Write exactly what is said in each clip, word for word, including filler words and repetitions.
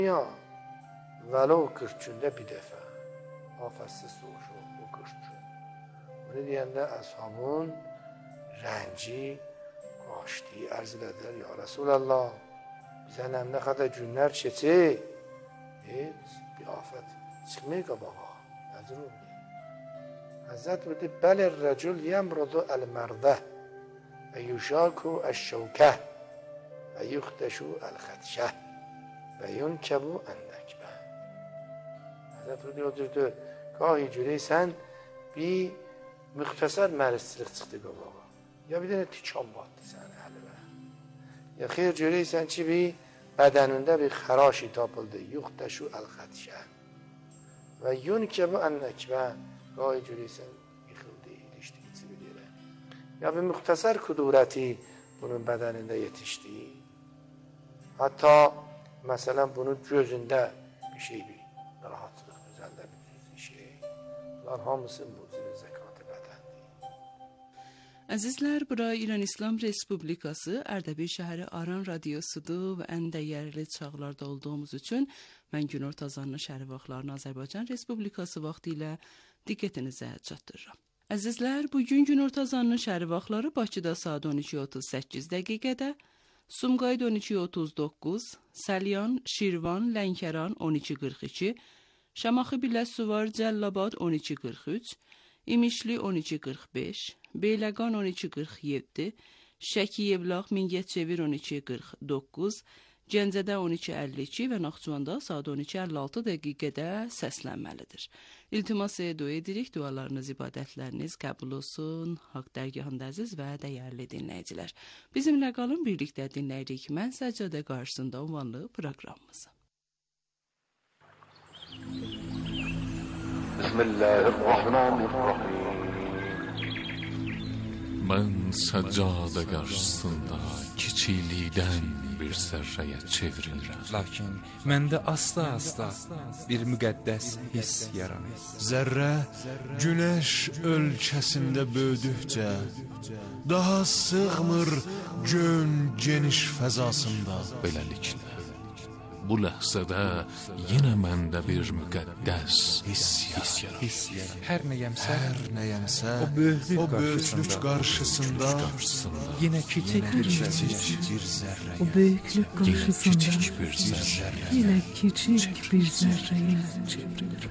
Ya ولو kırk günde bir defa afətsiz soğuşu bu kırk gün. Bunu deyəndə əshabın rənci qaçdı, ərz elədilər, ya Rasulallah, bizə nə qədər günlər keçir, heç bir afət çıxmıyor qabağa, nəzir olmuyor. Həzrət buyurdu, bəlir rəcül yəmrudu əl-mərdə və yuşaku əş-şəvkə və yuxtəşu əl-xədşə və yunkəbu ən-nəkbə. Həzrət buyurdu, oturdu, qahi görəysən, bir müxtəsər mərisçilik çıxdı qabağa. Ya bir dənə tikan batdı səni əlimə. Ya xeyr görəysən ki, bir bədənində bir xəraşi tapıldı. Yuxtəşu əl-xədşə və yunkəbu ən-nəkbə. Qahi görəysən, yıxıldı, ilişdi, içi bir yerə. Ya bir müxtəsər kudurəti bunun bədənində yetişdi. Hatta məsələn bunun gözündə bir şey, bir rahatlıq, üzərində bir şey. Bunlar hamısı mucize zəkatı bədəndir. Əzizlər, bura İran İslam Respublikası Ərdəbil şəhəri Aran radiosudur və ən dəyərli çağlarda olduğumuz üçün mən günorta azanlı şəhəri vaxtlarını Azərbaycan Respublikası vaxtı ilə diqqətinizə çatdırıram. Əzizlər, bugün günorta azanlı şəhəri vaxtları Bakıda saat on iki otuz səkkiz dəqiqədə, Sumqayıt on iki otuz doqquz, Səlyan, Şirvan, Lənkəran on iki qırx iki, Şamaxı Biləsuvar, Cəllabad on iki qırx üç, İmişli on iki qırx beş, Beyləqan on iki qırx yeddi, Şəki Yevlax Mingəçevir on iki qırx doqquz, Gəncədə on iki əlli iki və Naxçıvanda saat on iki əlli altı dəqiqədə səslənməlidir. İltimas dua edirik, dualarınız, ibadətləriniz qəbul olsun. Haqq dərgahında əziz və dəyərli dinləyicilər. Bizimlə qalın, birlikdə dinləyirik Mən Səccadə qarşısında ünvanlı proqramımızı. Bismillahirrahmanirrahim. Mən səccadə qarşısında kiçiklikdən bir zərrəyə çevrilirəm. Lakin məndə asta-asta bir müqəddəs hiss yaranır. Zərrə günəş ölkəsində böyüdükcə daha sığmır gön geniş fəzasında. Beləliklə, bu ləhzədə yenə məndə bir müqəddəs hiss yaranır. Hər nəyəmsə, Hər nəyəmsə o böyüklük o böyüklük qarşısında yenə kiçik bir zərrə. O büyüklük karşısında kiçik bir zərrə. yine küçük bir zerreye çevrilir.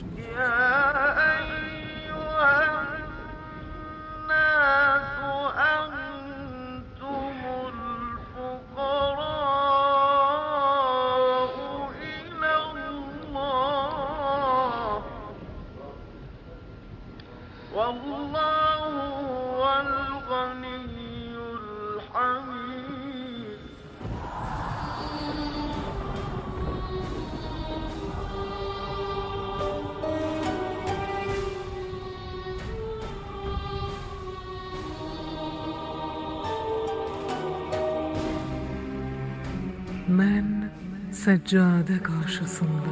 Ben seccade karşısında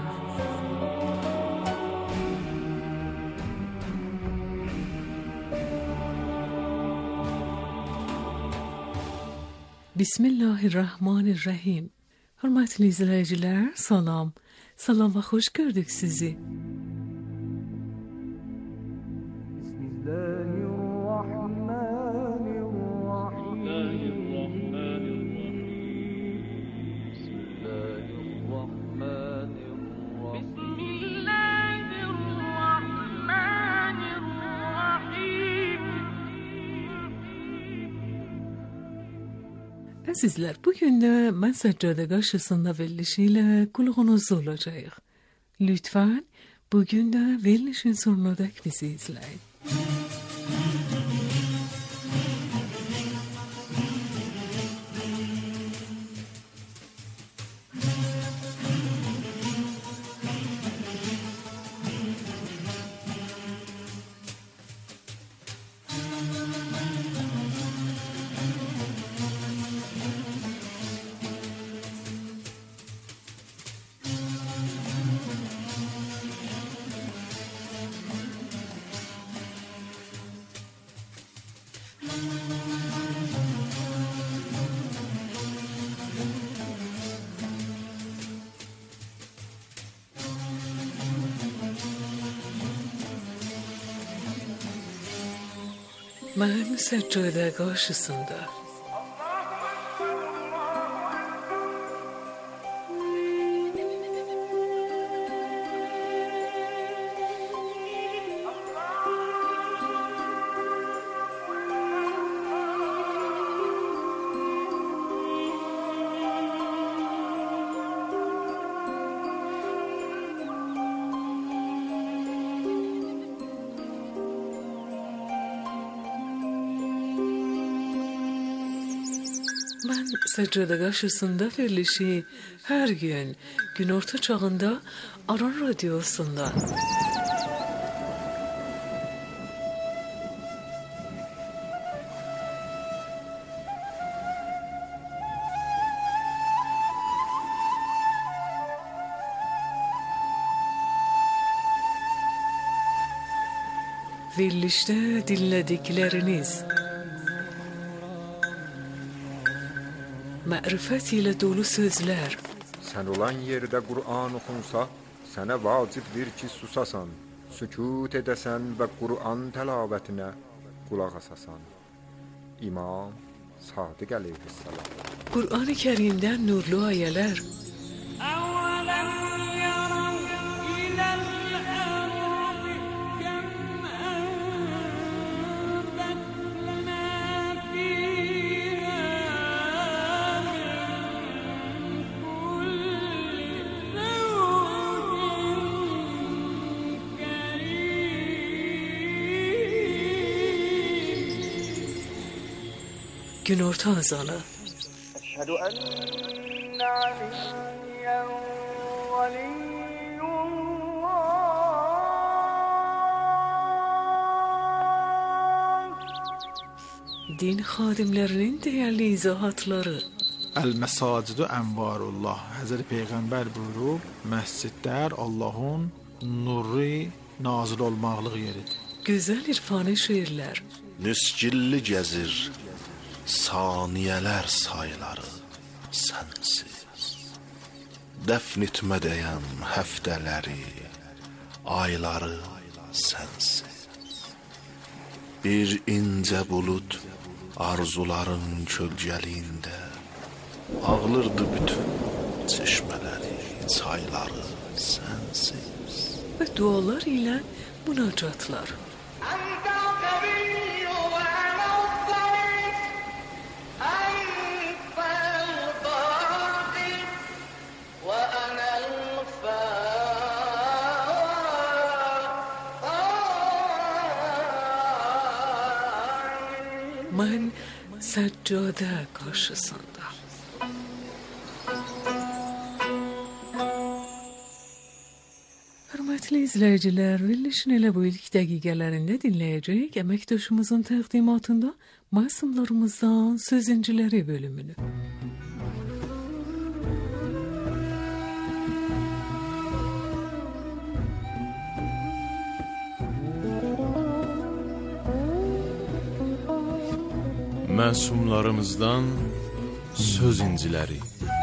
Bismillahirrahmanirrahim. Hörmətli izləyicilər, salam. Salam və xoş gördük sizi. Əzizlər, bugün də mən səccadə qarşısında verilişi ilə qulağınızda olacağıq. Lütfən, bugün də verilişin sonuna dək bizi izləyin. من سجاده qarşısında. Mən Səccada qarşısında verilişi hər gün günorta çağında Aran Radiosu'nda. Verilişte dinledikleriniz mərifət ilə dolu sözlər. Sən olan yerdə Qur'an oxunsa, sənə vacibdir ki, susasan, sükut edəsən və Qur'an təlavetinə qulaq asasan. İmam Sadiq əleyhissalam. Qur'an-ı Kərimdən nurlu ayələr. Günorta azanı. Əşhədü ənnə aliyyən valiyyullah. Din xadimlərinin dəyərli izahatları. Əl-Məsacidu Ənvarullah. Həzrəti Peyğəmbər buyurub, məscidlər Allahın nuru nazil olmaqlıq yeridir. Gözəl irfani şeirlər. Nüsgilli gəzir saniyələr sayları sənsiz. Dəfn etmədəyəm həftələri, ayları sənsiz. Bir incə bulud arzuların kölgəliyində ağlırdı bütün çeşmələri, çayları sənsiz. Və dualar ilə münacatlar. Mən Səccada qarşısında. Hörmətli izləyicilər, verilişin elə bu ilk dəqiqələrində dinləyəcəyik əməkdaşımızın təqdimatında məsumlarımızdan sözüncüləri bölümünü. Məsumlarımızdan söz inciləri.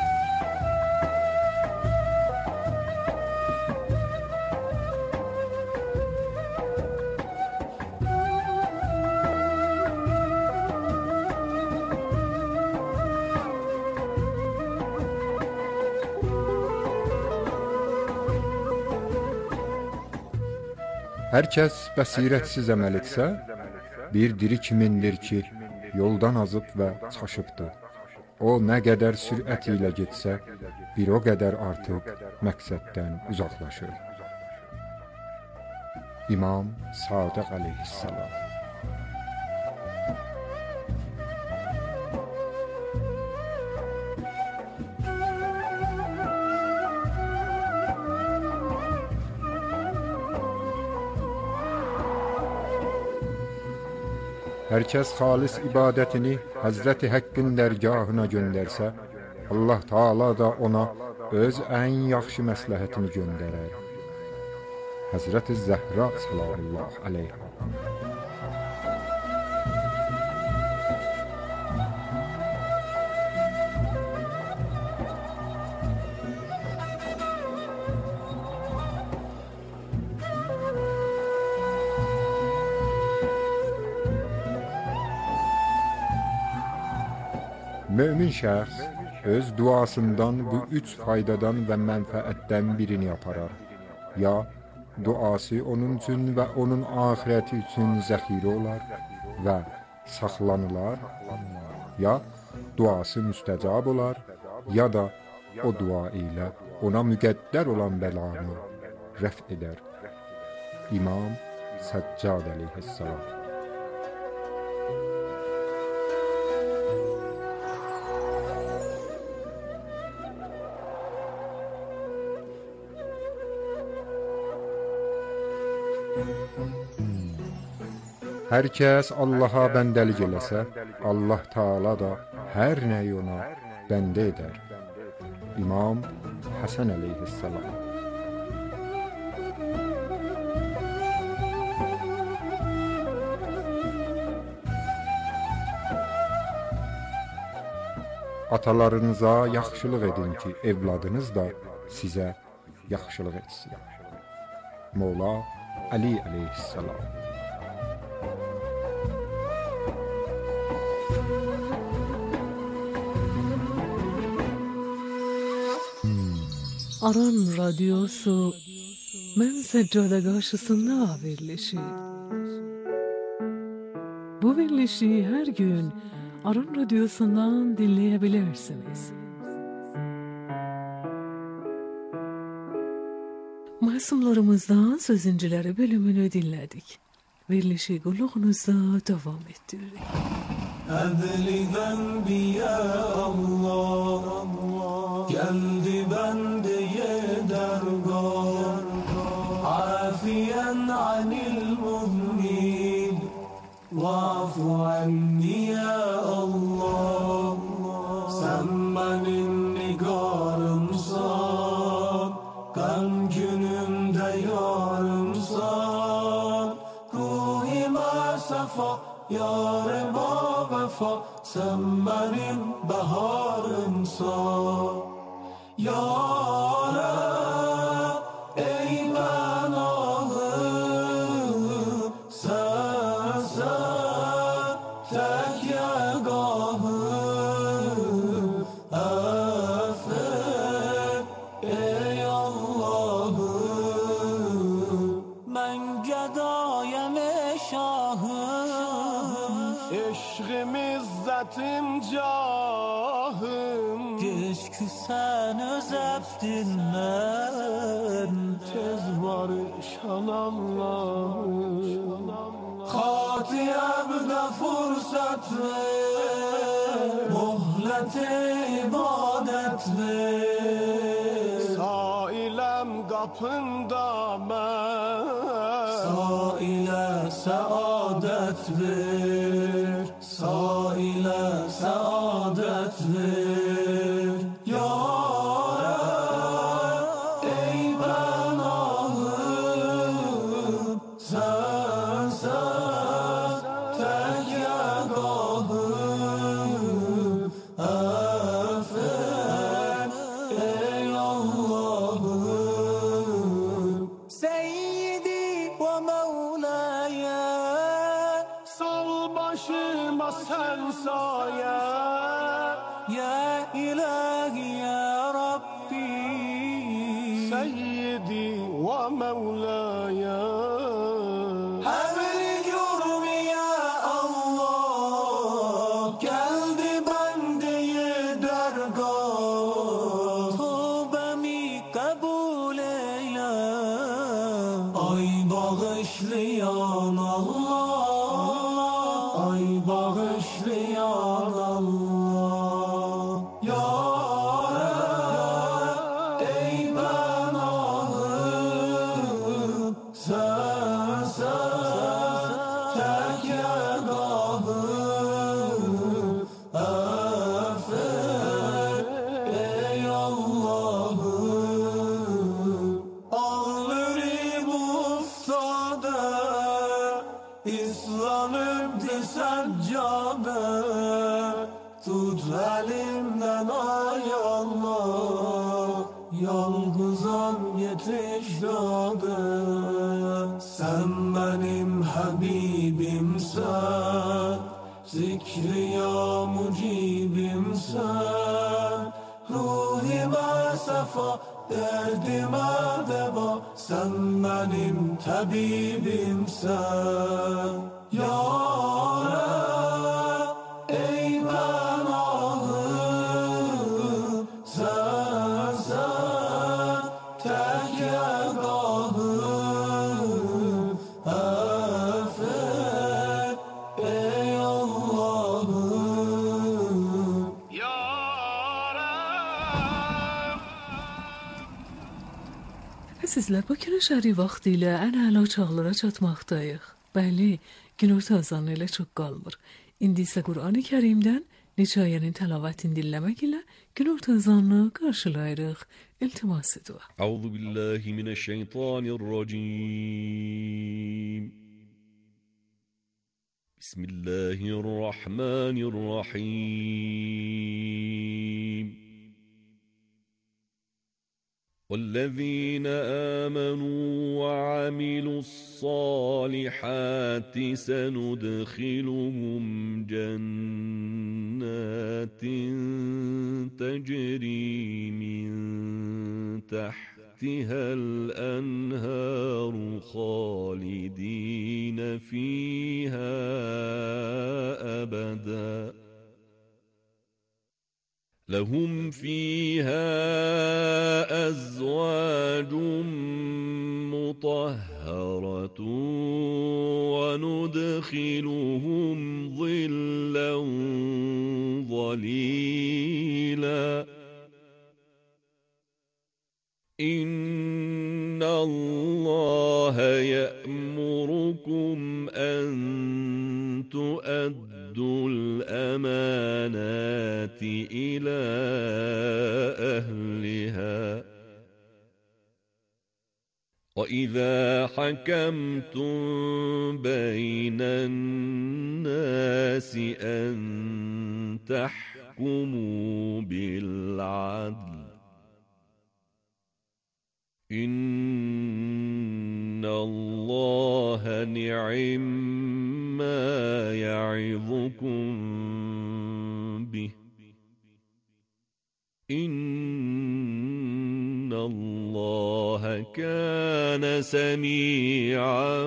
Hər kəs bəsirətsiz əməl etsə, bir diri kimindir ki, yoldan azıb və çaşıbdır. O nə qədər sürət ilə getsə, bir o qədər artıq məqsəddən uzaqlaşır. İmam Sadiq əleyhissalam. Hər kəs xalis ibadətini Həzrəti Həqqin dərgahına göndərsə, Allah Taala da ona öz ən yaxşı məsləhətini göndərər. Həzrəti Zəhra sallallahu əleyhə. Mömin şəxs öz duasından bu üç faydadan və mənfəətdən birini yaparar. Ya duası onun üçün və onun ahirəti üçün zəxirə olar və saxlanılar, ya duası müstəcab olar, ya da o dua ilə ona müqəddər olan bəlanı rəf edər. İmam Səccad əleyhissalam. Hər kəs Allaha bəndəlik eləsə, Allah Taala da hər nəyi ona bəndə edər. İmam Həsən əleyhissalam. Atalarınıza yaxşılıq edin ki, evladınız da sizə yaxşılıq etsin. Mola Ali əleyhissalam. Aran Radyosu Mən Səccada qarşısında verilişi. Bu verilişi hər gün Aran Radyosu'ndan dinleyebilirsiniz. Masumlarımızdan Sözüncüleri bölümünü dinledik. Verilişi kulluğunuzda devam ettiririk. Ehli zenbi ya Allah, geldi bendeye dergah, afiyen anil mu'min, va'fu anni ya Allah. Sen benim nigarımsan, gam günümde yarımsan, ruhime sefa yarıma vefa, sen benim baharımsan. Ya Rab, ey benahım, sen sen tek yegahım, affet ey Allah'ım. Ben gedayem şahım, eşğim izzetim cahım, keşke sen özeptinmen, tez barışan Allah'ım. Hatiyemde fırsat ver, muhlet ibadet ver, sailem kapında ben, saile saadet ver, saile saadet ver. Ya Rab, ey benahım, sen sen tek yegahım, affet ey Allah'ım. Seyyidi ve Mevlaya, sal başıma sen saye, ya ilahi ya Rabbi. Seyyidi ve Mevlaya, Habli cürmi ya Allah, geldi bendeye dergah, tövbemi kabul eyle, ay bağışlayan Allah, ay bağışlayan Allah. Ya Rab, ey benahım, sen sen tek yegahım, affet ey Allah'ım. Ağlarım uftada, İslanıp seccade, tut elimden ay Allah, yalgızan yetiş dade. Sen benim Habibimsen, zikri ya mucibimsen, ruhime sefa, derdime deva, sen benim tabibimsen. Ya Rab, ey benahım, sensen tek yegahım, affet ey Allah'ım. Ya Rab. Sizlər Bakının şəhəri vaxtilə ən əla çağlara çatmaqdayıq. Bəli, günorta azanı ilə çox qalmır. İndi isə Qur'an-ı Kərimdən neçə ayənin təlavətini dinləmək ilə günorta azanını qarşılayırıq. İltiması dua. Əuzu billahi mineşşeytanirracim. Bismillahirrahmanirrahim. والذين آمنوا وعملوا الصالحات سندخلهم جنات تجري من تحتها الأنهار خالدين فيها أبداً لهم فيها أزواج مطهرة وندخلهم ظلا ظليلا إن الله يأمركم أن تؤدوا الأمانات إلى أهلها وإذا حكمتم بين الناس أن تحكموا بالعدل إن الله نعم ما يعظكم به إن الله كان سميعا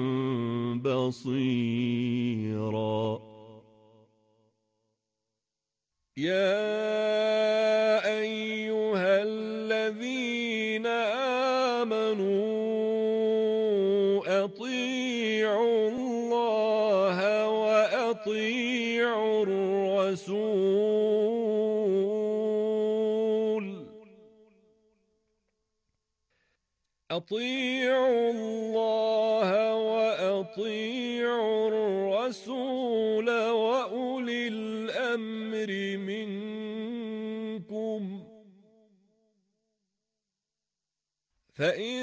بصيرا يا أيها الذين آمنوا أطيعوا الله وأطيعوا الرسول أطيعوا الله وأطيعوا الرسول وأولي الأمر منكم فإن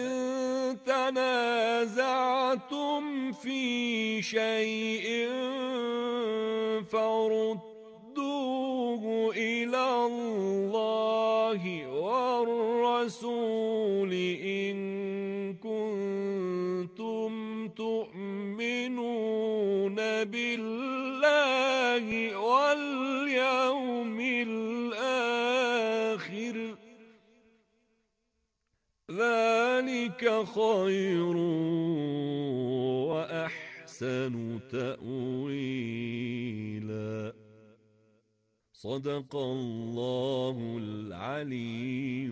تنازعتم في شيء فردوه إلى الله والرسول إن كنتم تؤمنون بالله واليوم الآخر ذلك خير وأحسن تأويلا صدق الله العلي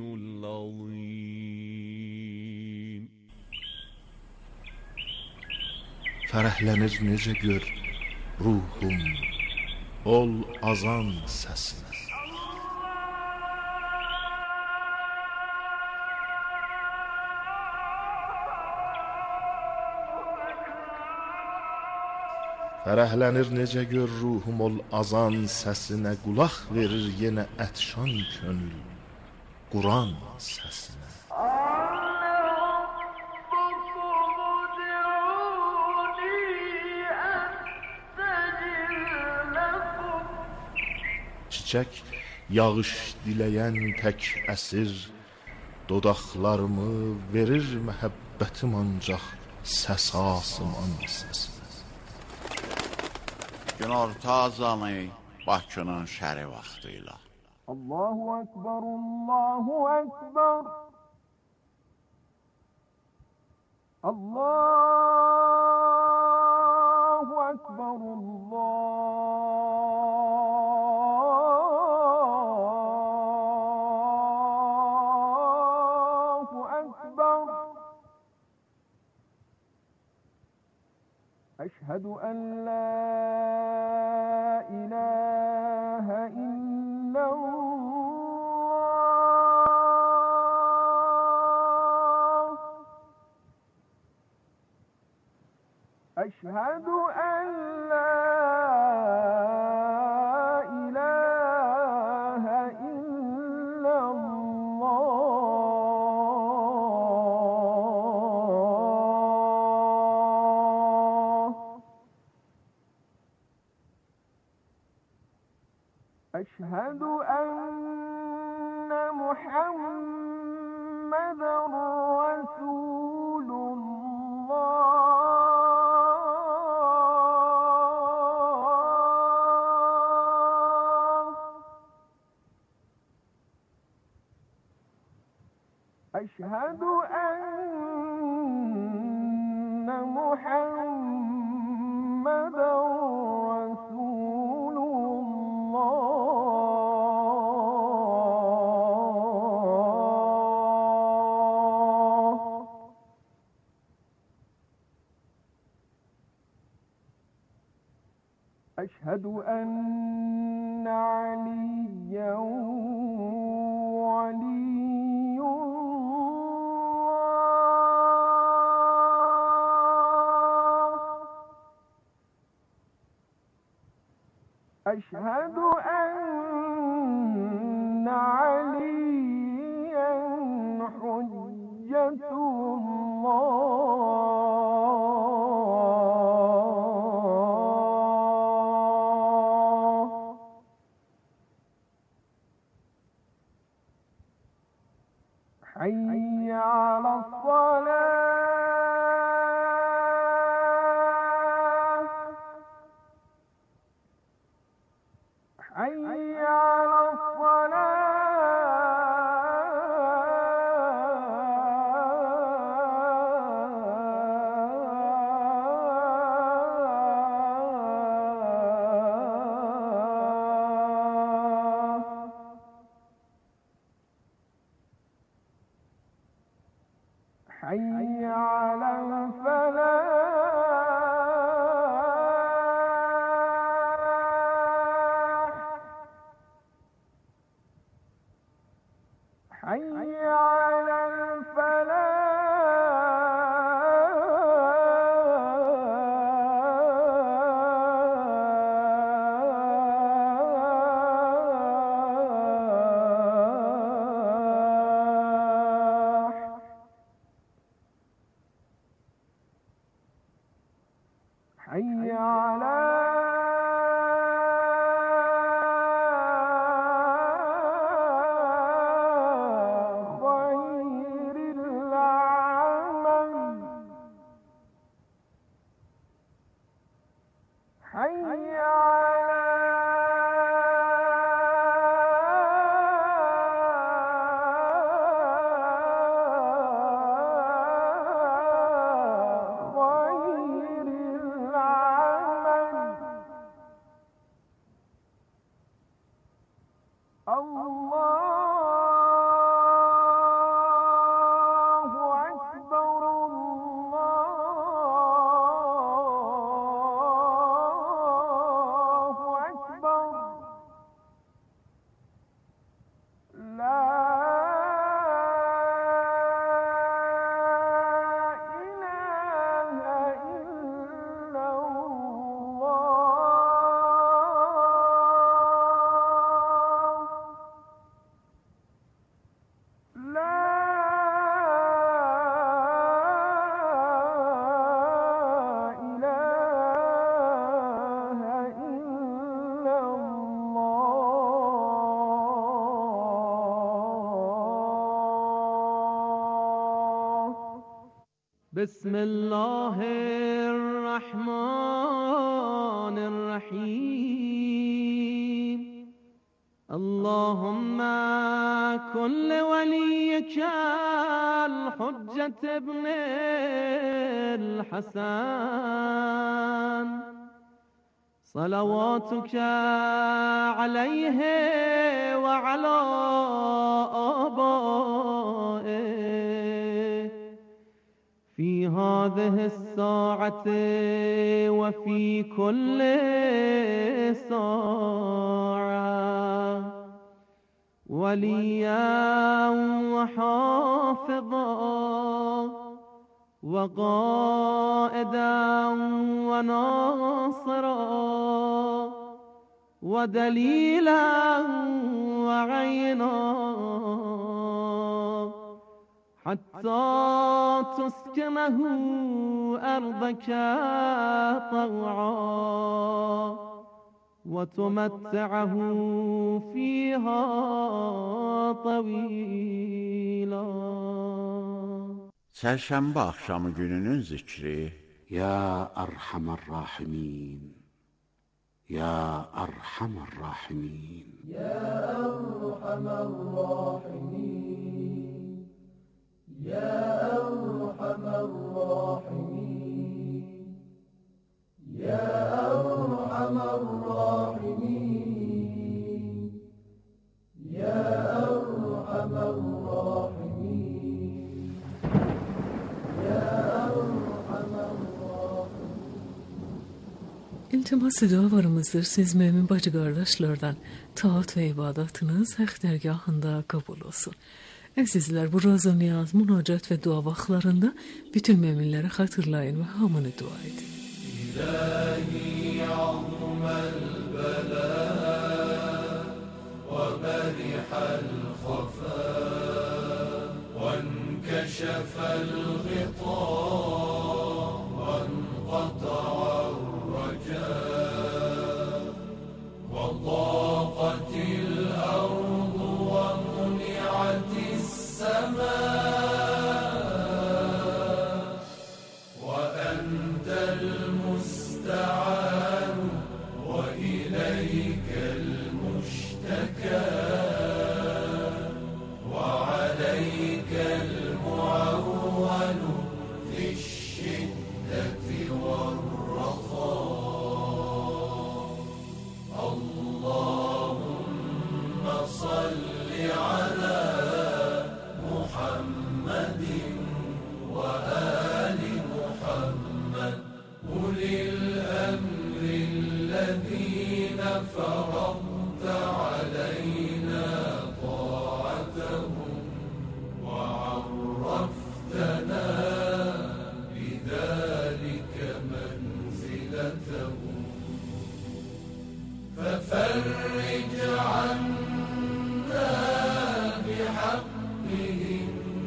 العظيم. Fərəhlənir necə gör ruhum, ol azan səsinə. Fərəhlənir necə gör ruhum, ol azan səsinə. Qulaq verir yenə ətşan könül Quran səsinə. Çiçək yağış diləyən tək əsir, dodaqlarımı verir məhəbbətim ancaq səs asıman səsinə. Günorta azanı Bakının şəri vaxtıyla. Allahu Ekber, Allahu Ekber. Allahu Ekber, Allahu Ekber. Eşhedü en la ilahe illallah. Eşhedü en la ilahe illallah. Eşhedü enne Muhammeden Resulullah. Eşhedü enne Muhammeden أشهد أن عليا ولي الله. أشهد أن عليا حجة الله. حي على الصلاة. حي على حي على الفلاح. حي على حي على خير العمل. حي على الله أكبر، الله أكبر. لا إله إلا الله. لا إله إلا الله. بسم الله الرحمن الرحمن الرحيم اللهم كن لوليك الحجة ابن الحسن صلواتك عليه وعلى آبائه في هذه الساعة وفي كل ساعة وليا وحافظا وقائدا وناصرا ودليلا وعينا حتى تسكنه أرضك طوعا وتمتعه فيها طويلا. Çərşənbə axşamı gününün zikri Ya Erhamer Rahimin Ya Erhamer Rahimin Ya Erhamer Rahimin Ya Erhamer Rahimin Ya Erhamer Rahimin Ya Erhamer Rahimin İltimas dualarımızdır siz mümin bacı kardeşlerden taat ve ibadetiniz hak dergahında kabul olsun. Əzizlər, bu razı niyaz, münacat ve dua vaxtlarında bütün müminləri hatırlayın ve hamını dua edin. İlahi azmel bela ve berihal khafa ve enkəşəfəl ğita ve enqata'ar raca ve daqatil ardu ve muni'atis السماء وأنت المستعان وإليك المشتكى وعليك المعول في الشدة والرخاء اللهم صل على محمد وآل محمد أولي الأمر الذين فرضت علينا طاعتهم وعرفتنا بذلك منزلتهم ففرج عنا بحقهم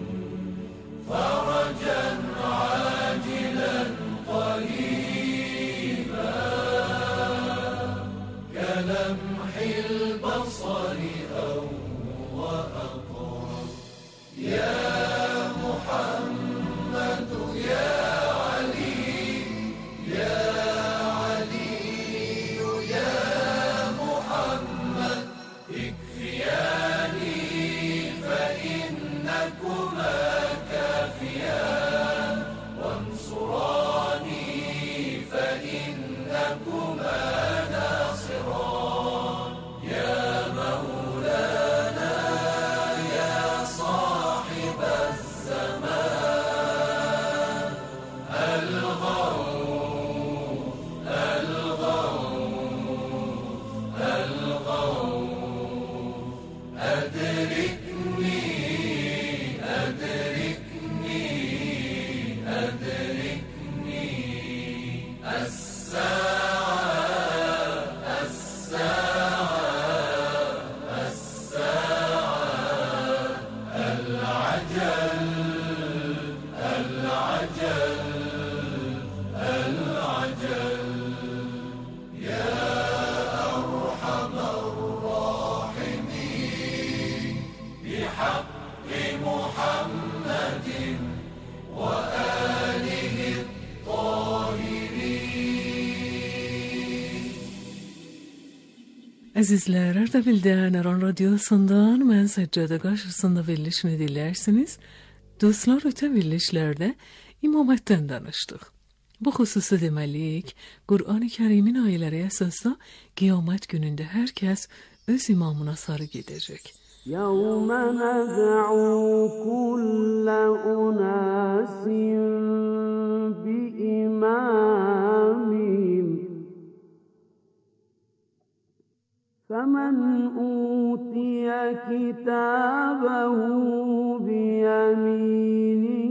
فرجا عاجلا قريبا كلمح Əzizlər, Ərdəbildən Aran Radiosundan mən Səccadə qarşısında verilişini dinlərsiniz. Dostlar, ötən verilişlərdə imamətdən danışdıq. Bu xüsusi deməliyik, Qur'an-ı Kərimin ayələri əsasda qiyamət günündə hər kəs öz imamına sarı gedəcək. يَوْمَ نَدْعُو كُلَّ أُنَاسٍ بِإِمَامِهِمْ فَمَنْ أُوتِيَ كِتَابَهُ بِيَمِينِهِ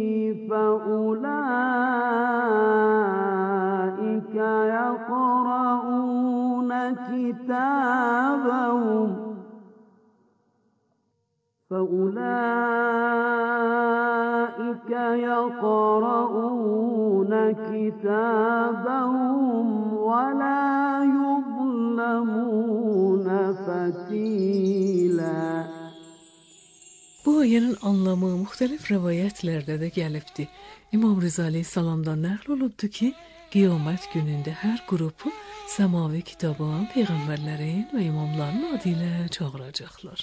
فَأُولَئِكَ يَقْرَؤُونَ كِتَابَهُمْ فَأُولَئِكَ يَقْرَؤُونَ كِتَابَهُمْ وَلَا يُظْلَمُونَ فَتِيلًا. Bu ayənin anlamı müxtəlif rəvayətlərdə də gəlibdi. İmam Rıza əleyhissalamdan nəql olubdu ki, qiyamət günündə hər qrupu səmavi kitabın, peyğəmbərlərin və imamların adı ilə çağıracaqlar.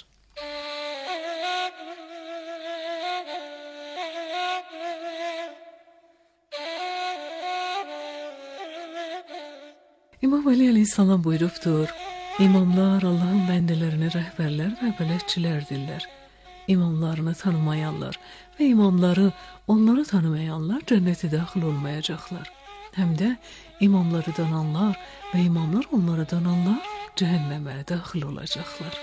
İmam Ali əleyhissalam buyurubdur, imamlar Allahın bəndələrinə rəhbərlər və bələdçilərdirlər. İmamlarını tanımayanlar və imamları onları tanımayanlar cənnətə daxil olmayacaqlar. Həm də imamları dananlar və imamlar onları dananlar cəhənnəmə daxil olacaqlar.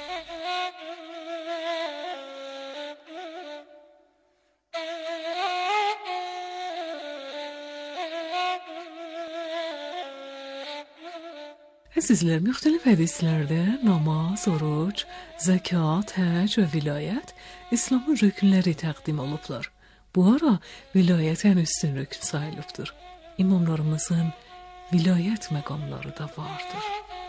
Əzizlər, müxtəlif hədislərdə namaz, oruc, zəkat, həc və vilayət İslamın rükünləri təqdim olublar. Bu ara vilayət ən üstün rükün sayılıbdır. İmamlarımızın vilayət məqamları da vardır.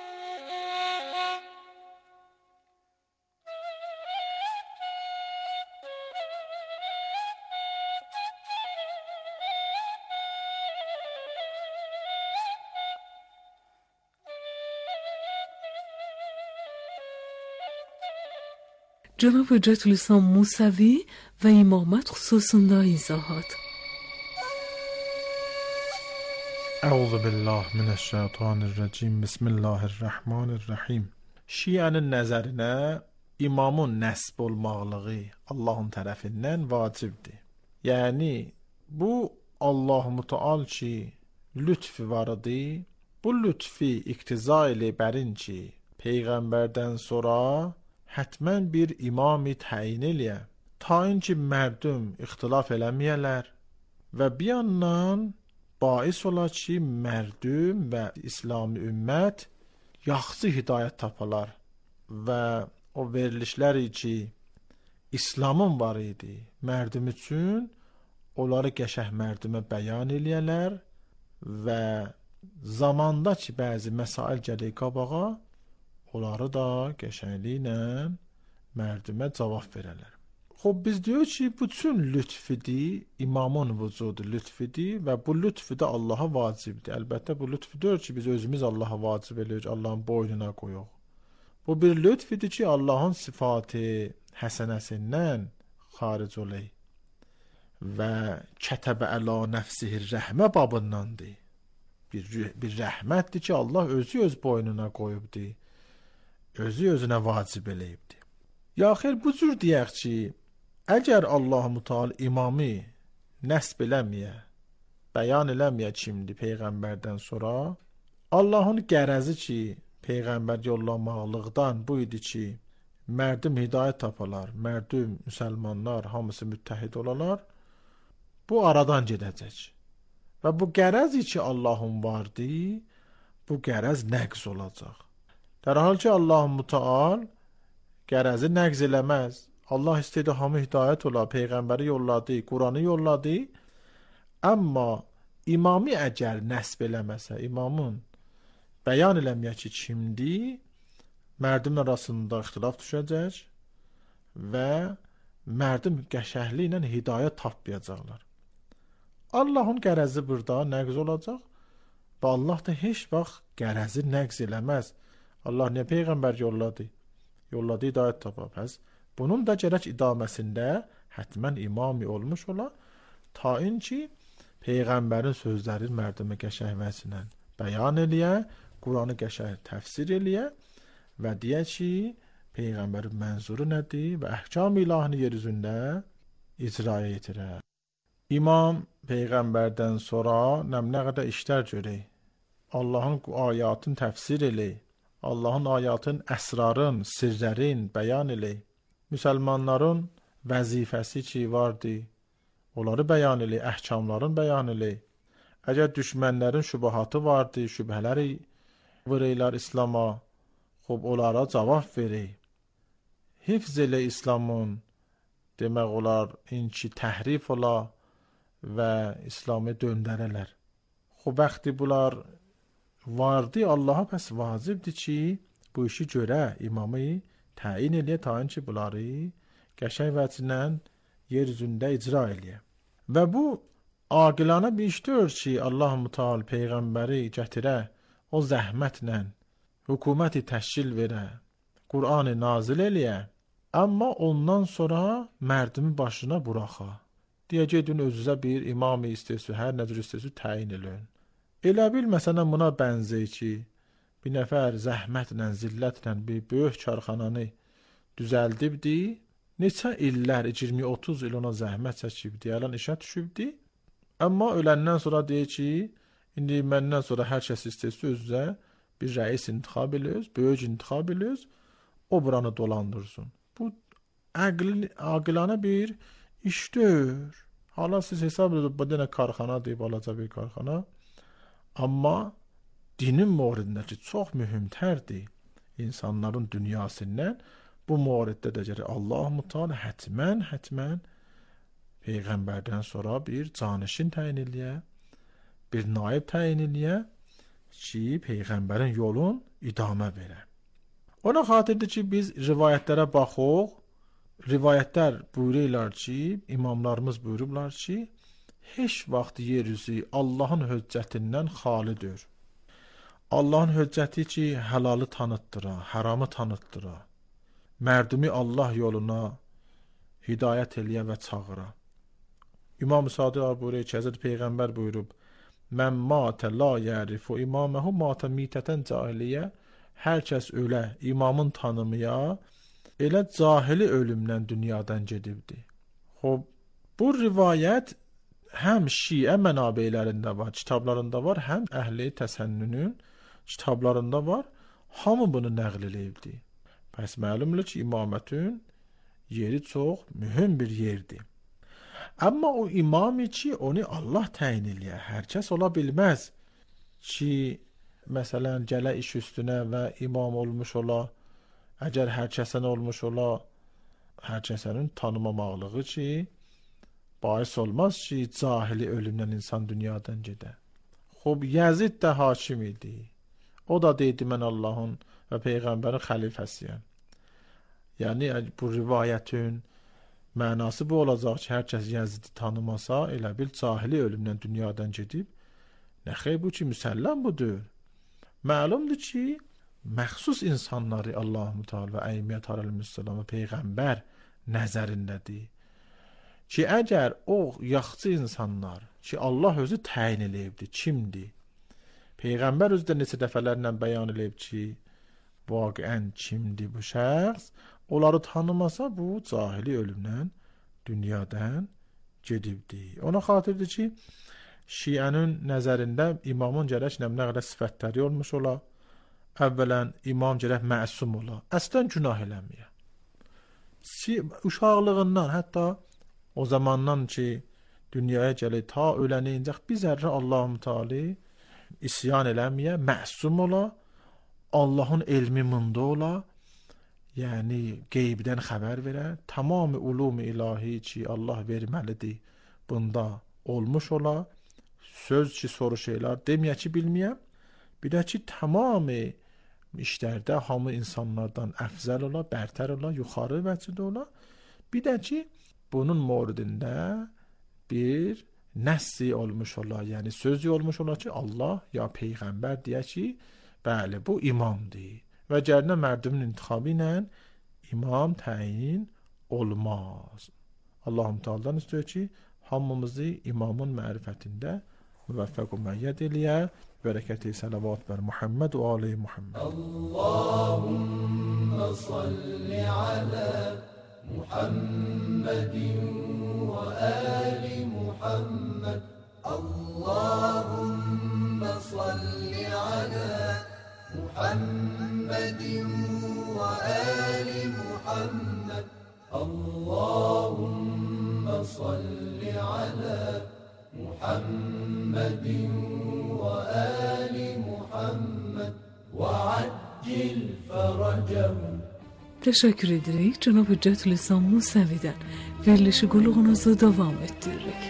Cənab Hüccətülislam Musavi və imamət xüsusunda izahat. Əuzu billah minəşşeytanirracim. Bismillahirrahmanirrahim. Şiənin nəzərinə imamın nəsb olmaqlığı Allahın tərəfindən vacibdir. Yəni bu Allah-u Müteal ki lütfi var idi. Bu lütfi iqtiza ilə bərin ki peyğəmbərdən sonra hətmən bir imami təyin eləyə, ta ki mərdum ixtilaf eləməyələr və bir yandan bais ola ki mərdum və İslami ümmət yaxşı hidayət tapalar və o verilişləri ki İslamın var idi mərdum üçün onları qəşəh mərdumə bəyan eləyələr və zamanda ki bəzi məsail gəlir qabağa onları da qəşəngliklə mərdumə cavab verələr. Xob biz diyor ki bu üçün lütfidir, imamın vücudu lütfidir və bu lütfi də Allaha vacibdir. Əlbəttə bu lütfidir ki biz özümüz Allaha vacib eləyirik, Allahın boynuna qoyuq. Bu bir lütfidir ki Allahın sıfatı həsənəsindən xaric olay və kətəbə əla nəfsihi rəhmə babındandır. Bir, bir rəhmətdir ki Allah özü öz boynuna qoyubdur. Özü özünə vacib eləyibdir. Ya xeyr, bu cür deyək ki, əgər Allah-u Müteal imamı nəsb eləməyə, bəyan eləməyə kimdir Peyğəmbərdən sonra, Allahın qərəzi ki, Peyğəmbər yollamaqlıqdan bu idi ki, mərdum hidayət tapalar, mərdum müsəlmanlar hamısı müttəhid olalar, bu aradan gedəcək. Və bu qərəzi ki Allahın vardı, bu qərəz nəqz olacaq. در حال ki Allah-u Müteal qərəzi nəqz eləməz. Allah istəyir hamı hidayət ola, Peyğəmbəri yolladı, Quranı yolladı. Amma imamı əgər nəsb eləməsə, imamın bəyan eləməyə ki kimdir, mərdum arasında ixtilaf düşəcək və mərdum qəşəhli ilə hidayət tapmayacaqlar. Allahın qərəzi burada nəqz olacaq və Allah da heç vaxt qərəzi nəqz eləməz. Allah niyə peyğəmbər yolladı? Yolladı hidayət tapa. Pəs bunun da gərək idaməsində həttəmən imami olmuş ola, ta inki peyğəmbərin sözləri mərdumə qəşəng vəzinə bəyan eləyə, Quranı qəşəng təfsir eləyə və deyə ki, peyğəmbərin mənzuru nədir və əhkam ilahini yer üzündə icra edirə. İmam peyğəmbərdən sonra nə qədər işlər görək. Allahın ayatını təfsir elək. Allahın ayatın əsrarın, sirlərin bəyan elək. Müsəlmanların vəzifəsi ki vardı, onları bəyan elək, əhkamların bəyan elək. Əgər düşmənlərin şübahatı vardı, şübhələri vureylər İslama, xub onlara cavab verək. Hifz elə İslamın, demək olar, inki təhrif ola və İslamı döndərələr. Xub bəxti bunlar vardı, Allaha pəs vacibdir ki, bu işi görə imamı təyin eləyə, ta ki bunları qəşəng vəcinlə yer üzündə icra eləyə. Və bu aqilana bir işdir ki, Allah Müteal peyğəmbəri gətirə, o zəhmətlə hökuməti təşkil verə, Qur'anı nazil eləyə, amma ondan sonra mərdimi başına buraxa. Deyə gedin özünüzə bir imam istəyirsiniz, hər nə cür istəyirsiniz təyin eləyin. Elə bil məsələn buna bənzək ki, bir nəfər zəhmətlə, zillətlə bir böyük karxananı düzəldibdi, neçə illər, iyirmi otuz il ona zəhmət çəkibdi, yalan işə düşübdi, amma öləndən sonra deyir ki, indi məndən sonra hər kəs istəyirsə özünüzə bir rəis intixab eləyiz, böyük intixab eləyiz, o buranı dolandırsın. Bu aqilana bir işdir. Hala siz hesab edin, bu dənə karxana deyib, balaca bir karxana, amma dinin moridindəki çox mühümtərdir. İnsanların dünyasından bu moriddə də gəlir. Allah Müteala hətmən, hətmən peyğəmbərdən sonra bir canişin təyin eləyə, bir naib təyin eləyə ki, peyğəmbərin yolun idamə verə. Ona xatirdir ki, biz rivayətlərə baxıq, rivayətlər buyururlar ki, imamlarımız buyurublar ki, heç vaxt yeryüzü Allahın höccətindən xalidir. Allahın höccəti ki, həlalı tanıtdıra, haramı tanıtdıra, mərdumi Allah yoluna hidayət eləyə və çağıra. İmam-ı Sadiq buyurur ki, Həzrət Peyğəmbər buyurub, mən matə la yərifu imaməhu matə mitətən cahiliyyə, hər kəs ölə, imamın tanımıya, elə cahili ölümdən dünyadan gedibdi. Xob, bu rivayət həm Şiə mənabeylərində var, kitablarında var, həm əhli təsənnünün kitablarında var, hamı bunu nəql edibdi. Pəs məlumdur ki, imamətin yeri çox mühüm bir yerdir. Amma o imami ki, onu Allah təyin eləyər, hər kəs ola bilməz ki, məsələn, gələ iş üstünə və imam olmuş ola, əgər hər kəsən olmuş ola, hər kəsənin tanımamaqlığı ki, bahis olmaz ki, cahili ölümdən insan dünyadan gedə. Xob, Yəzid də hakim idi. O da deydi, mən Allahın və Peyğəmbərin xəlifəsiyəm. Yəni, bu rivayətin mənası bu olacaq ki, hər kəs Yəzidi tanımasa, elə bil cahili ölümdən dünyadan gedib. Nə xeyr, bu ki, müsəlləm budur. Məlumdur ki, məxsus insanları Allah-u Teala və Əymiyyət Aleyhisselam və Peyğəmbər nəzərindədir. Ki, əgər o yaxçı insanlar ki, Allah özü təyin eləyibdir, kimdir? Peyğəmbər özü də neçə dəfələrlə bəyan eləyib ki, vaqiən kimdir bu şəxs? Onları tanımasa, bu cahili ölümdən dünyadan gedibdir. Ona xatirdir ki, Şiənin nəzərində imamın gərək nə qədər sifətləri olmuş ola. Əvvələn imam gərək məsum ola. Əslən günah eləməyə. Uşaqlığından, hətta o zamandan ki, dünyaya gəlir, ta ölənincək bir zərrə Allah-u Teala isyan eləməyə, məsum ola, Allahın elmi mında ola, yəni qeybdən xəbər verə, tamamı ulum-i ilahi ki, Allah verməlidir, bunda olmuş ola, söz ki, soru şeylər deməyə ki, bilməyəm, bir də ki, tamamı işlərdə hamı insanlardan əfzəl ola, bərtər ola, yuxarı vəcidə ola, bir də ki, bunun moridində bir nəssi olmuş ola, yəni sözü olmuş ola ki, Allah ya Peyğəmbər deyə ki, bəli, bu imamdır vəgərinə mərdəmin intihabı ilə imam təyin olmaz. Allahum Teala'dan istiyor ki hamımızı imamın mərifətində müvəffəq və müəyyəd eləyə. Bərəkəti salavat bər Muhammed və ali Muhammed. Allahumma salli ala Muhammedin və ali Muhammed. Allahumma salli ala Muhammedin və ali Muhammed. Allahumma salli ala Muhammedin və ali Muhammed və accil faracahum. Teşekkür edirik Cenab-ı Hüccət Lisan Musevi'den verilişi qulluğunuzu devam ettiririk.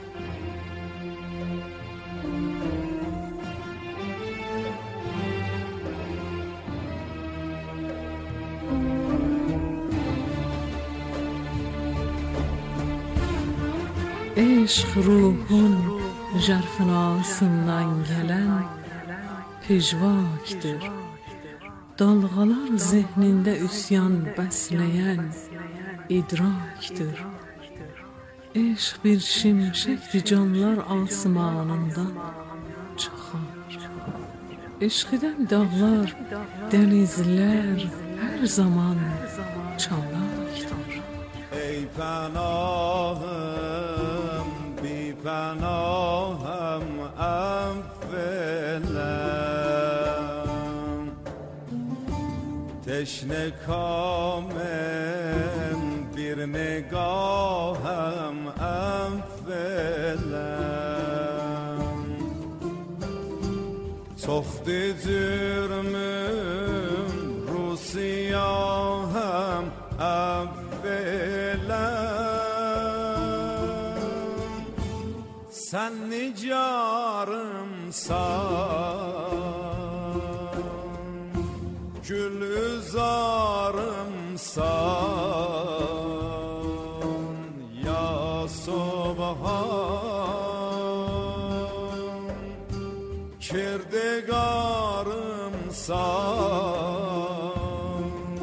Eşq ruhun jərfınasından gələn pejvakdir. Dalğalar zehnində üsyan bəsləyən idrakdir. Eşq bir şimşəkdir canlar asmanında çıxar. Eşqidən dağlar, dənizlər hər zaman çalakdır. Ey pənahım, bi pənahım əvvələm. Teşne kamem bir nigahım əvvələm. Çoxdu cürmüm rusiyahım əvvələm. Sen nicarımsan, gülüzarımsan ya Subhan. Kirdigarımsan,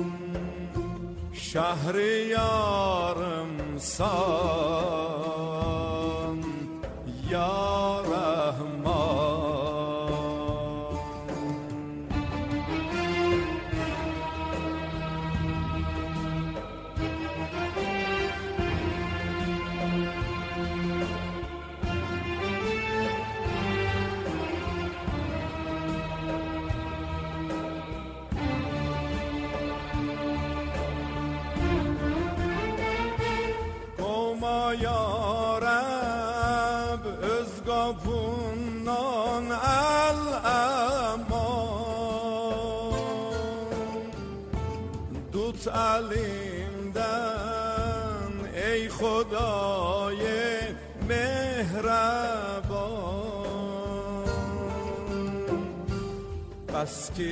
şehriyarımsan ya Rahman. Ya Rab öz qapından əl-əman. Tut əlimdən ey Xuday mehraban. Bəs ki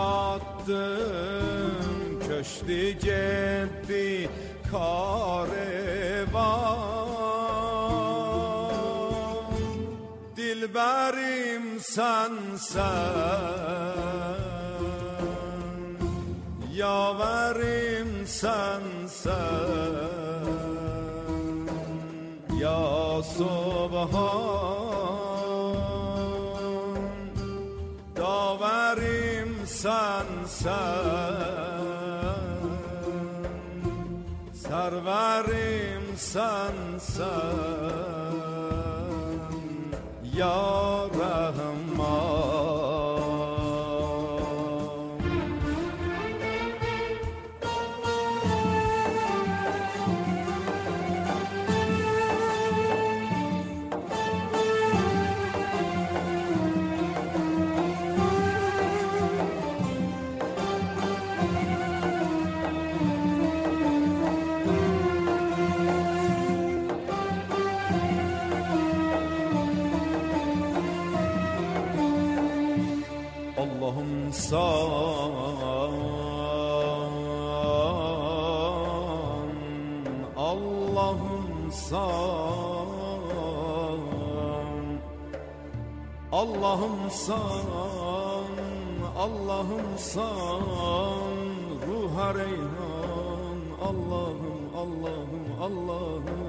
yatdım köşdü getdi karevan. Dilberim sensen, yaverim sensen ya Subhan. Daverim sensen, serverim sensen ya Rahman. Allah'ım san, Allah'ım san, Allah'ım san, Allah'ımsan ruha reyhan Allah'ım Allah'ım Allah'ım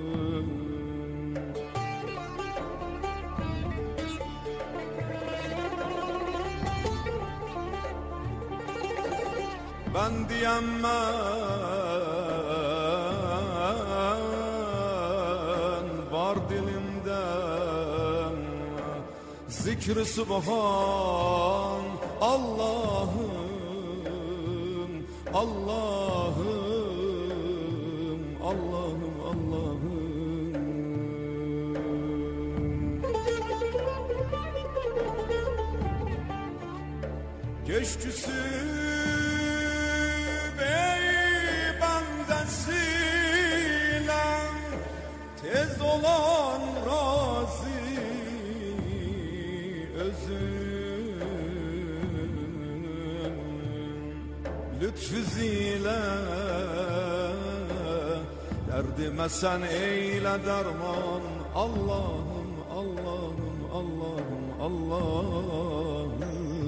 ben diyemem var dilimden zikr-i subhan Allah'ım Allah'ım Allah'ım Allah'ım geçtüsü tez olan razı özün lütfüziyle derdime sen eyle derman Allah'ım Allah'ım Allah'ım Allah'ım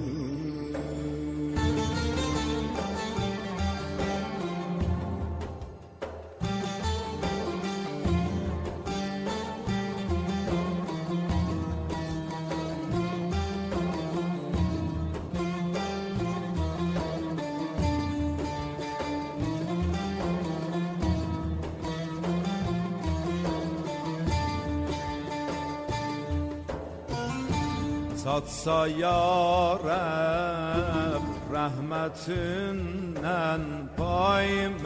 tatsa ya Rab rahmetinden pay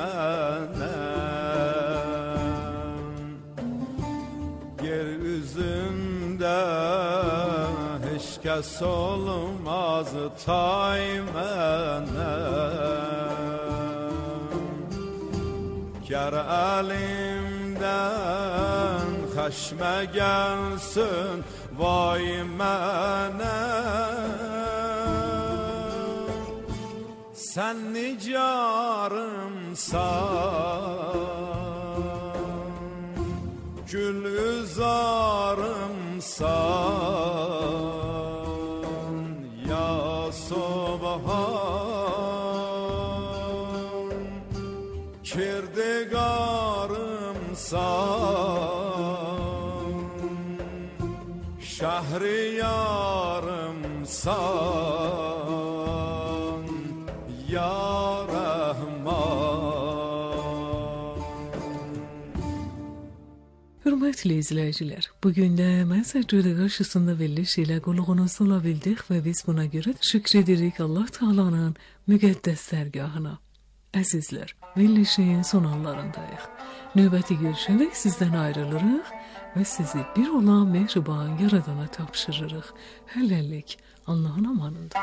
menem yeryüzünde hiç kes olmaz tay menem kar elimden haşme gelsin vay mənə sen nicarımsan gül üzarımsan ya subhan kirdigarımsan şahriyarımsan ya Rahman. Hürmetli izleyiciler, bugün de mən səccədə qarşısında veriliş ilə qulluğunuzda ola bildik və biz buna görə şükür edirik Allah Taala'nın müqəddəs dərgahına. Əzizlər, verilişin son anlarındayıq. Növbəti görüşəndək sizdən ayrılırıq və sizi bir olan mehriban yaradana tapşırırıq. Hələlik Allahın amanında.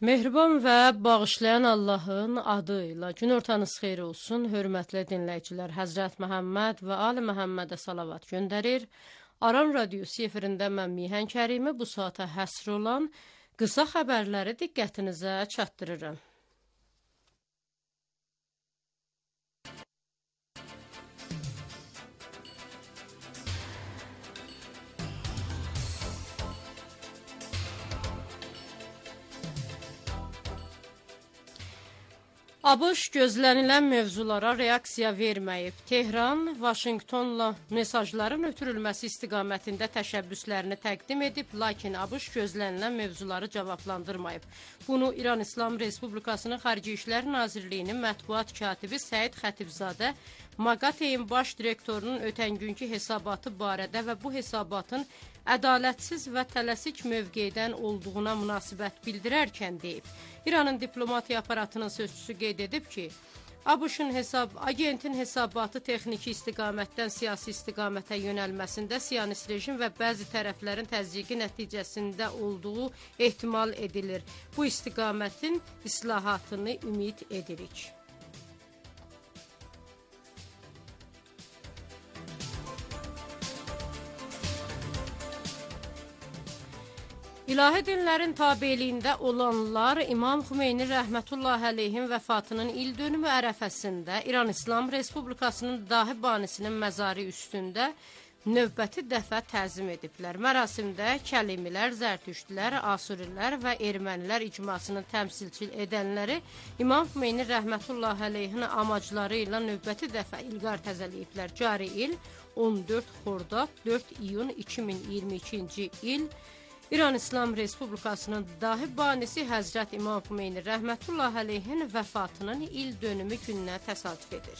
Mehriban və bağışlayan Allahın adı ilə günortanız xeyir olsun. Hörmətli dinləyicilər, Həzrət Məhəmməd və Ali Məhəmmədə salavat göndərir. Aran Radiosu efirində mən Mihan Kərimi bu saata həsr olan qısa xəbərləri diqqətinizə çatdırıram. ABŞ gözlənilən mövzulara reaksiya verməyib. Tehran, Vaşinqtonla mesajların ötürülməsi istiqamətində təşəbbüslərini təqdim edib, lakin ABŞ gözlənilən mövzuları cavablandırmayıb. Bunu İran İslam Respublikasının Xarici İşlər Nazirliyinin mətbuat katibi Səid Xətibzadə Maqateyin baş direktorunun ötən günkü hesabatı barədə və bu hesabatın ədalətsiz və tələsik mövqedən olduğuna münasibət bildirərkən deyib. İranın diplomatiya aparatının sözçüsü qeyd edib ki, ABŞ-ın hesab, agentin hesabatı texniki istiqamətdən siyasi istiqamətə yönəlməsində siyonist rejim və bəzi tərəflərin təzyiqi nəticəsində olduğu ehtimal edilir. Bu istiqamətin islahatını ümid edirik. İlahi dinlərin tabeliyində olanlar İmam Xümeyni rəhmətullahi əleyhin vəfatının il dönümü ərəfəsində İran İslam Respublikasının dahi banisinin məzarı üstündə növbəti dəfə təzim ediblər. Mərasimdə kəlimilər, zərtüşdülər, asurilər və ermənilər icmasının təmsilçi edənləri İmam Xümeyni rəhmətullahi əleyhin amacları ilə növbəti dəfə ilqar təzəliyiblər. Cari il on dörd Xordad dörd iyun iki min iyirmi ikinci il İran İslam Respublikasının dahi banisi Həzrət İmam Xümeyni rəhmətullahi əleyhin vəfatının il dönümü gününə təsadüf edir.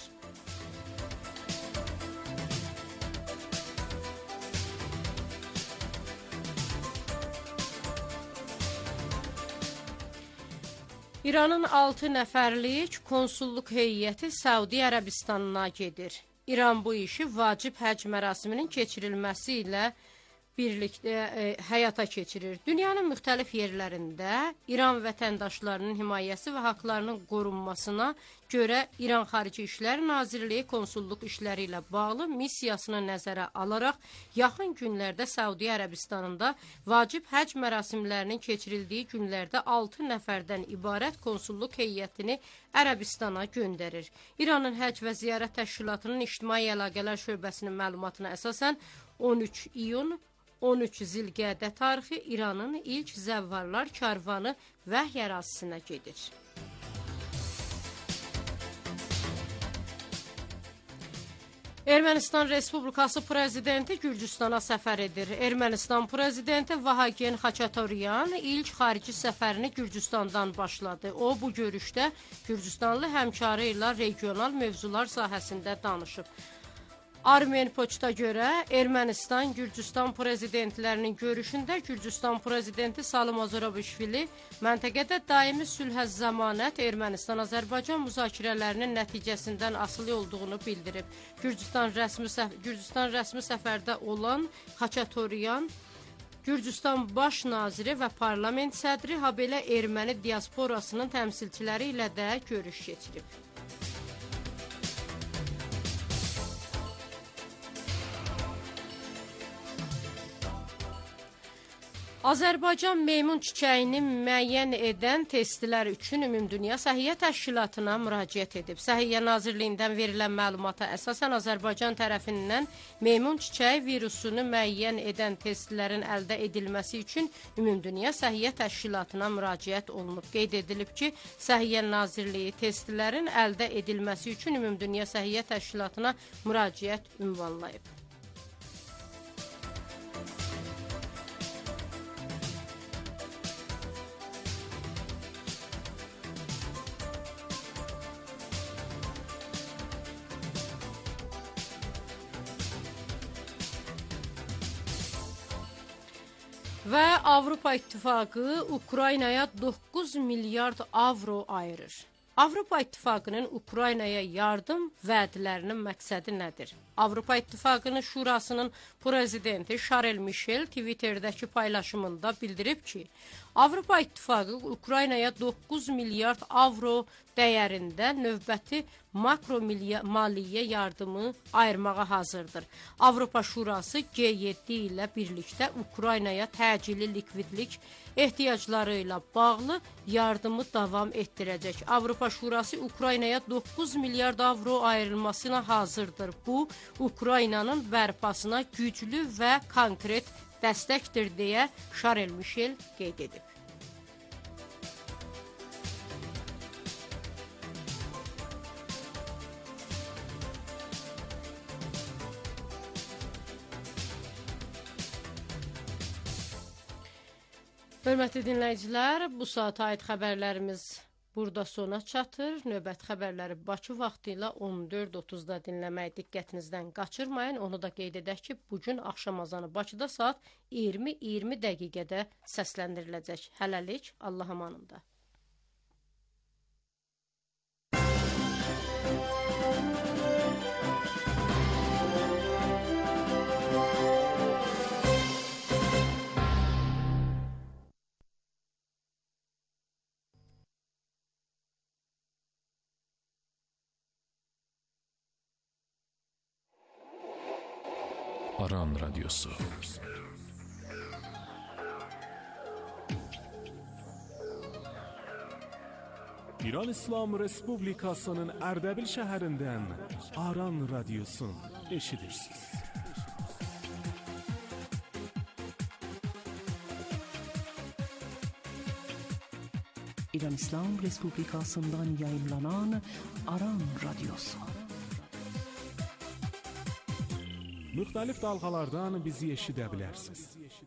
İranın altı nəfərlik konsulluq heyəti Səudi Ərəbistanına gedir. İran bu işi vacib həcc mərasiminin keçirilməsi ilə birlikdə e, həyata keçirir. Dünyanın müxtəlif yerlərində İran vətəndaşlarının himayəsi və haqlarının qorunmasına görə İran Xarici İşlər Nazirliyi konsulluq işləri ilə bağlı missiyasını nəzərə alaraq yaxın günlərdə Səudi Ərəbistanında vacib həcc mərasimlərinin keçirildiyi günlərdə altı nəfərdən ibarət konsulluq heyətini Ərəbistana göndərir. İranın Həcc və Ziyarət Təşkilatının İctimai Əlaqələr Şöbəsinin məlumatına əsasən on üç iyun on üç Zilqədə tarixi İranın ilk zəvvarlar karvanı Vəhy ərazisinə gedir. Ermənistan Respublikası prezidenti Gürcüstana səfər edir. Ermənistan prezidenti Vahagen Xaçatoryan ilk xarici səfərini Gürcüstandan başladı. O, bu görüşdə Gürcüstanlı həmkarı ilə regional mövzular sahəsində danışıb. Armen Poçta görə Ermənistan, Gürcüstan prezidentlərinin görüşündə Gürcüstan prezidenti Salim Ozurabishvili məntəqədə daimi sülhə zəmanət Ermənistan-Azərbaycan müzakirələrinin nəticəsindən asılı olduğunu bildirib. Gürcüstan rəsmi, səf Gürcüstan rəsmi səfərdə olan Xaçatoryan, Gürcüstan baş naziri və parlament sədri, habelə erməni diasporasının təmsilçiləri ilə də görüş keçirib. Azərbaycan meymun çiçəyini müəyyən edən testlər üçün Ümumdünya Səhiyyə Təşkilatına müraciət edib. Səhiyyə Nazirliyindən verilən məlumata əsasən Azərbaycan tərəfindən meymun çiçəyi virusunu müəyyən edən testlərin əldə edilməsi üçün Ümumdünya Səhiyyə Təşkilatına müraciət olunub. Qeyd edilib ki, Səhiyyə Nazirliyi testlərin əldə edilməsi üçün Ümumdünya Səhiyyə Təşkilatına müraciət ünvanlayıb. Və Avropa İttifaqı Ukraynaya doqquz milyard avro ayırır. Avropa İttifaqının Ukraynaya yardım vədlərinin məqsədi nədir? Avropa İttifaqının Şurasının prezidenti Şarl Michel Twitter'dəki paylaşımında bildirib ki, Avropa İttifaqı Ukraynaya doqquz milyard avro dəyərində növbəti makro maliyyə yardımı ayırmağa hazırdır. Avropa Şurası G yeddi ilə birlikdə Ukraynaya təcili likvidlik ehtiyacları ilə bağlı yardımı davam etdirəcək. Avropa Şurası Ukraynaya doqquz milyard avro ayrılmasına hazırdır. Bu, Ukraynanın bərpasına güclü və konkret dəstəkdir deyə Şarl Michel qeyd edib. Hörmətli dinləyicilər, bu saata aid xəbərlərimiz burada sona çatır. Növbət xəbərləri Bakı vaxtı ilə on dörd otuzda dinləməyi diqqətinizdən qaçırmayın. Onu da qeyd edək ki, bugün axşam azanı Bakıda saat iyirmi iyirmi dəqiqədə səsləndiriləcək. Hələlik, Allah amanında. Aran Radyosu. İran İslam Respublikasının Ərdəbil şəhərindən Aran Radyosun eşidirsiniz. İran İslam Respublikasından yayımlanan Aran Radyosu. Müxtəlif dalğalardan bizi eşidə bilərsiniz.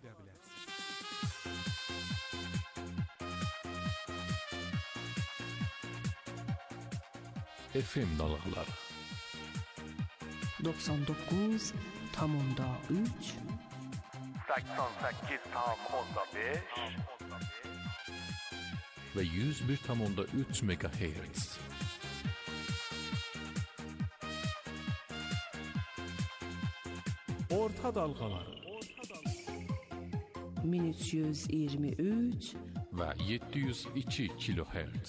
F M dalğaları doxsan doqquz tam onda üç səksən səkkiz tam onda beş və yüz bir tam onda üç megahertz. Orta dalğaları min üç yüz iyirmi üç və yeddi yüz iki kilohertz.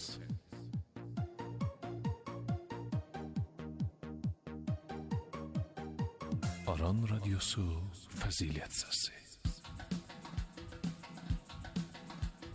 Aran Radyosu Fəzilət Səsi.